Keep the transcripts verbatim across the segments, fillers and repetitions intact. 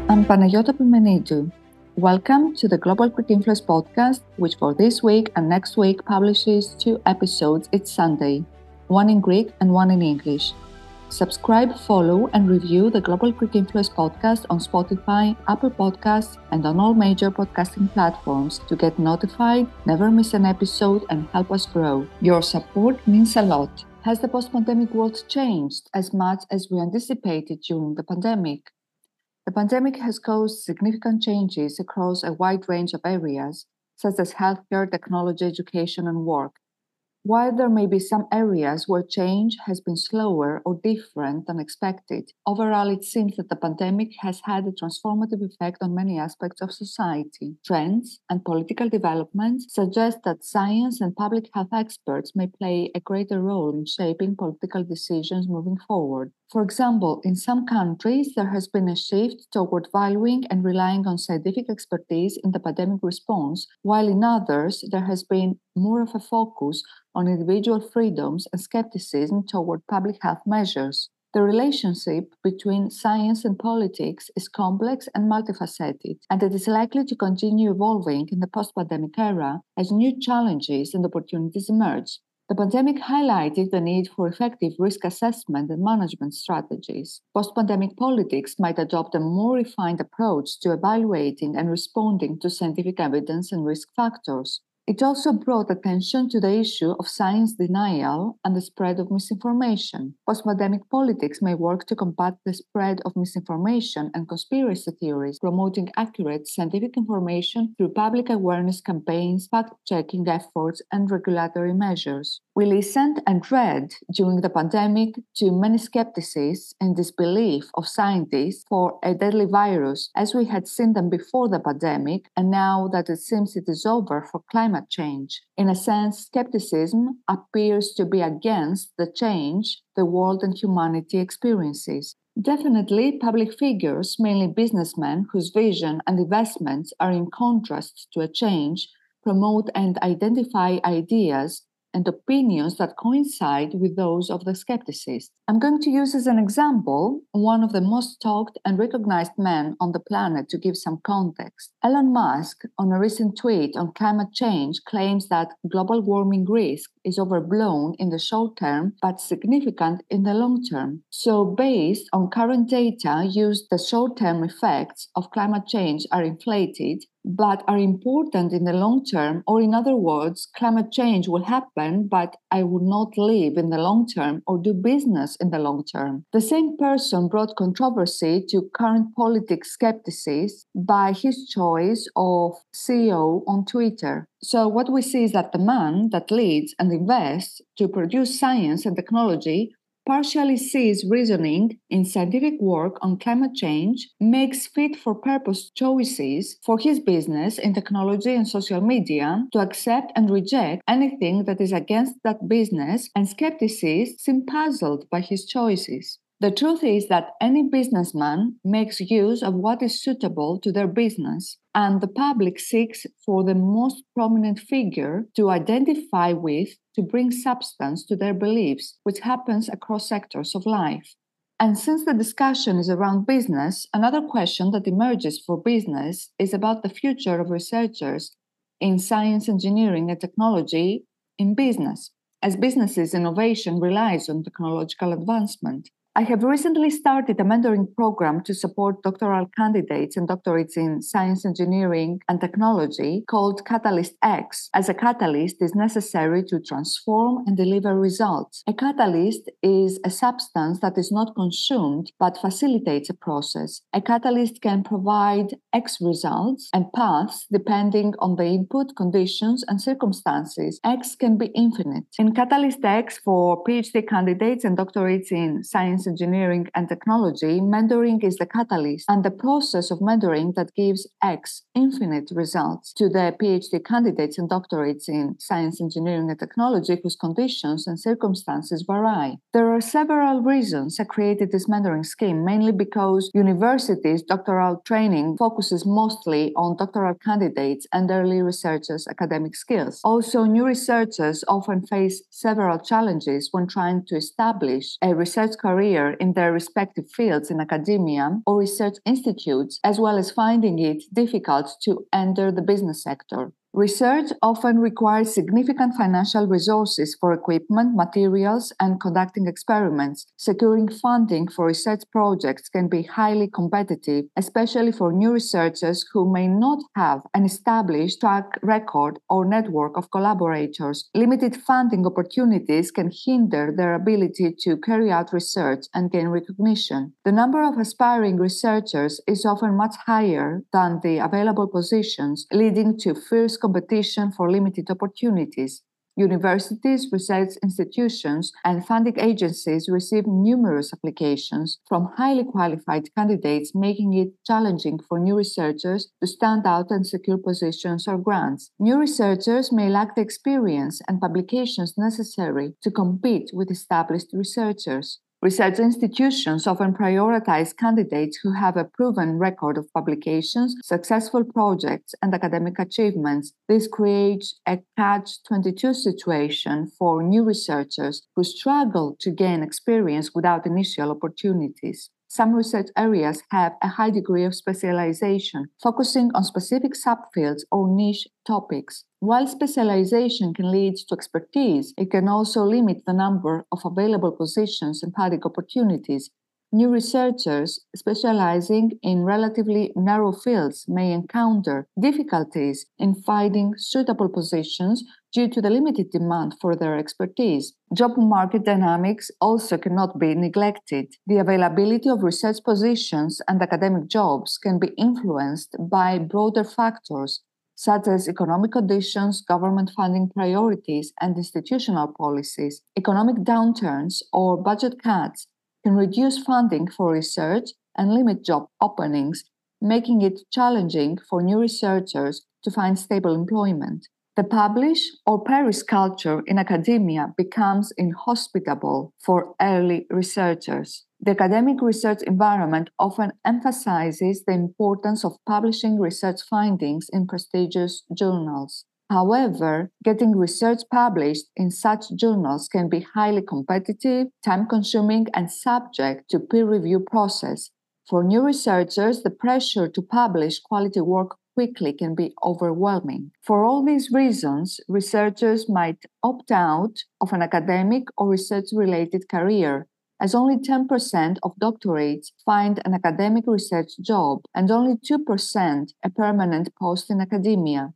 I'm Panayota Pimenidou. Welcome to the Global Greek Influence podcast, which for this week and next week publishes two episodes each Sunday, one in Greek and one in English. Subscribe, follow, and review the Global Greek Influence podcast on Spotify, Apple Podcasts, and on all major podcasting platforms to get notified, never miss an episode, and help us grow. Your support means a lot. Has the post-pandemic world changed as much as we anticipated during the pandemic? The pandemic has caused significant changes across a wide range of areas, such as healthcare, technology, education, and work. While there may be some areas where change has been slower or different than expected, overall it seems that the pandemic has had a transformative effect on many aspects of society. Trends and political developments suggest that science and public health experts may play a greater role in shaping political decisions moving forward. For example, in some countries, there has been a shift toward valuing and relying on scientific expertise in the pandemic response, while in others, there has been more of a focus on individual freedoms and skepticism toward public health measures. The relationship between science and politics is complex and multifaceted, and it is likely to continue evolving in the post-pandemic era as new challenges and opportunities emerge. The pandemic highlighted the need for effective risk assessment and management strategies. Post-pandemic politics might adopt a more refined approach to evaluating and responding to scientific evidence and risk factors. It also brought attention to the issue of science denial and the spread of misinformation. Post-pandemic politics may work to combat the spread of misinformation and conspiracy theories, promoting accurate scientific information through public awareness campaigns, fact-checking efforts, and regulatory measures. We listened and read during the pandemic to many skepticism and disbelief of scientists for a deadly virus, as we had seen them before the pandemic, and now that it seems it is over for climate change. In a sense, skepticism appears to be against the change the world and humanity experiences. Definitely, public figures, mainly businessmen whose vision and investments are in contrast to a change, promote and identify ideas and opinions that coincide with those of the skepticist. I'm going to use as an example one of the most talked and recognized men on the planet to give some context. Elon Musk, on a recent tweet on climate change, claims that global warming risk is overblown in the short term but significant in the long term. So, based on current data used, the short-term effects of climate change are inflated but are important in the long term, or in other words, climate change will happen, but I will not live in the long term or do business in the long term. The same person brought controversy to current politics skepticism by his choice of C E O on Twitter. So what we see is that the man that leads and invests to produce science and technology partially sees reasoning in scientific work on climate change, makes fit-for-purpose choices for his business in technology and social media to accept and reject anything that is against that business, and skeptics seem puzzled by his choices. The truth is that any businessman makes use of what is suitable to their business, and the public seeks for the most prominent figure to identify with to bring substance to their beliefs, which happens across sectors of life. And since the discussion is around business, another question that emerges for business is about the future of researchers in science, engineering, and technology in business, as business's innovation relies on technological advancement. I have recently started a mentoring program to support doctoral candidates and doctorates in science, engineering, and technology called Catalyst X, as a catalyst is necessary to transform and deliver results. A catalyst is a substance that is not consumed but facilitates a process. A catalyst can provide X results and paths depending on the input, conditions, and circumstances. X can be infinite. In Catalyst X, for PhD candidates and doctorates in science, engineering, and technology, mentoring is the catalyst and the process of mentoring that gives X infinite results to the PhD candidates and doctorates in science, engineering, and technology whose conditions and circumstances vary. There are several reasons I created this mentoring scheme, mainly because universities' doctoral training focuses mostly on doctoral candidates and early researchers' academic skills. Also, new researchers often face several challenges when trying to establish a research career career in their respective fields in academia or research institutes, as well as finding it difficult to enter the business sector. Research often requires significant financial resources for equipment, materials, and conducting experiments. Securing funding for research projects can be highly competitive, especially for new researchers who may not have an established track record or network of collaborators. Limited funding opportunities can hinder their ability to carry out research and gain recognition. The number of aspiring researchers is often much higher than the available positions, leading to fierce competition for limited opportunities. Universities, research institutions, and funding agencies receive numerous applications from highly qualified candidates, making it challenging for new researchers to stand out and secure positions or grants. New researchers may lack the experience and publications necessary to compete with established researchers. Research institutions often prioritize candidates who have a proven record of publications, successful projects, and academic achievements. This creates a catch twenty-two situation for new researchers who struggle to gain experience without initial opportunities. Some research areas have a high degree of specialization, focusing on specific subfields or niche topics. While specialization can lead to expertise, it can also limit the number of available positions and funding opportunities. New researchers specializing in relatively narrow fields may encounter difficulties in finding suitable positions due to the limited demand for their expertise. Job market dynamics also cannot be neglected. The availability of research positions and academic jobs can be influenced by broader factors such as economic conditions, government funding priorities, and institutional policies. Economic downturns or budget cuts can reduce funding for research and limit job openings, making it challenging for new researchers to find stable employment. The publish or perish culture in academia becomes inhospitable for early researchers. The academic research environment often emphasizes the importance of publishing research findings in prestigious journals. However, getting research published in such journals can be highly competitive, time-consuming, and subject to peer review process. For new researchers, the pressure to publish quality work quickly can be overwhelming. For all these reasons, researchers might opt out of an academic or research-related career, as only ten percent of doctorates find an academic research job and only two percent a permanent post in academia.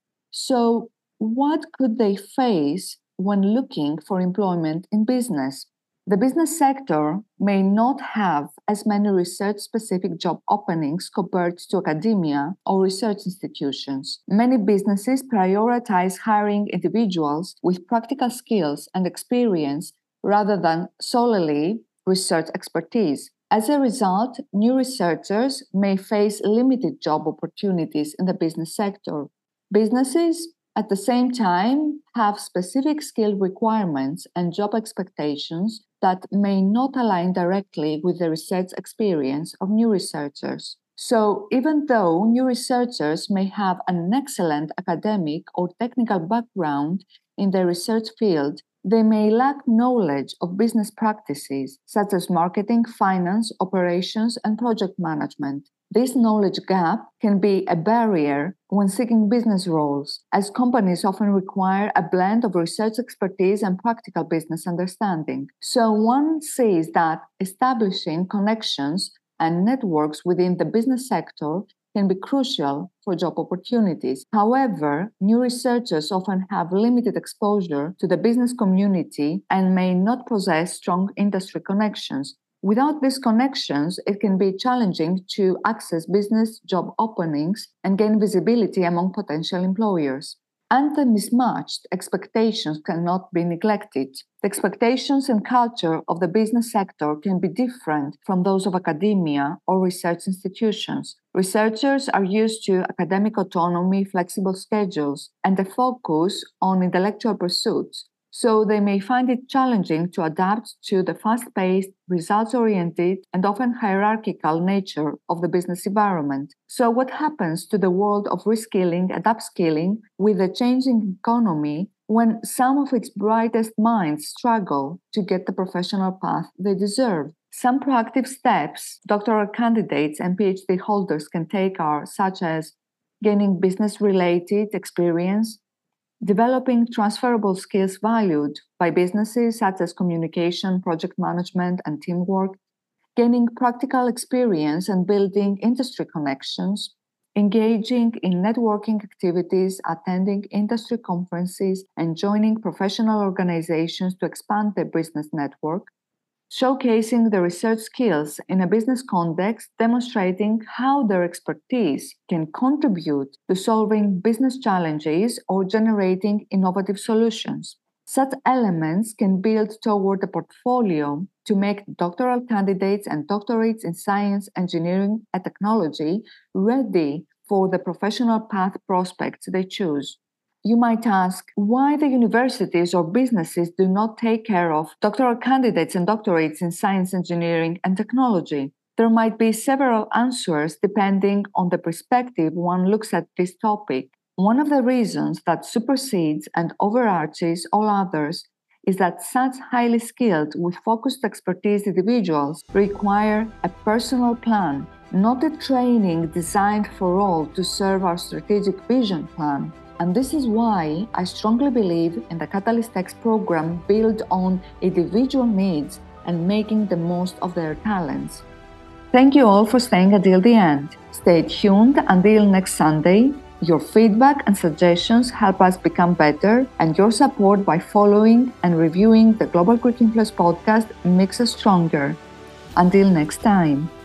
So, what could they face when looking for employment in business? The business sector may not have as many research-specific job openings compared to academia or research institutions. Many businesses prioritize hiring individuals with practical skills and experience rather than solely research expertise. As a result, new researchers may face limited job opportunities in the business sector. Businesses, at the same time, have specific skill requirements and job expectations that may not align directly with the research experience of new researchers. So, even though new researchers may have an excellent academic or technical background in their research field, they may lack knowledge of business practices such as marketing, finance, operations, and project management. This knowledge gap can be a barrier when seeking business roles, as companies often require a blend of research expertise and practical business understanding. So one sees that establishing connections and networks within the business sector can be crucial for job opportunities. However, new researchers often have limited exposure to the business community and may not possess strong industry connections. Without these connections, it can be challenging to access business job openings and gain visibility among potential employers. And the mismatched expectations cannot be neglected. The expectations and culture of the business sector can be different from those of academia or research institutions. Researchers are used to academic autonomy, flexible schedules, and a focus on intellectual pursuits. So they may find it challenging to adapt to the fast-paced, results-oriented, and often hierarchical nature of the business environment. So what happens to the world of reskilling and upskilling with the changing economy when some of its brightest minds struggle to get the professional path they deserve? Some proactive steps doctoral candidates and PhD holders can take are such as gaining business-related experience, developing transferable skills valued by businesses such as communication, project management, and teamwork, gaining practical experience and building industry connections, engaging in networking activities, attending industry conferences, and joining professional organizations to expand their business network, showcasing their research skills in a business context, demonstrating how their expertise can contribute to solving business challenges or generating innovative solutions. Such elements can build toward a portfolio to make doctoral candidates and doctorates in science, engineering, and technology ready for the professional path prospects they choose. You might ask why the universities or businesses do not take care of doctoral candidates and doctorates in science, engineering, and technology. There might be several answers depending on the perspective one looks at this topic. One of the reasons that supersedes and overarches all others is that such highly skilled with focused expertise individuals require a personal plan, not a training designed for all to serve our strategic vision plan. And this is why I strongly believe in the Catalyst X program built on individual needs and making the most of their talents. Thank you all for staying until the end. Stay tuned until next Sunday. Your feedback and suggestions help us become better, and your support by following and reviewing the Global Quick Influence podcast makes us stronger. Until next time.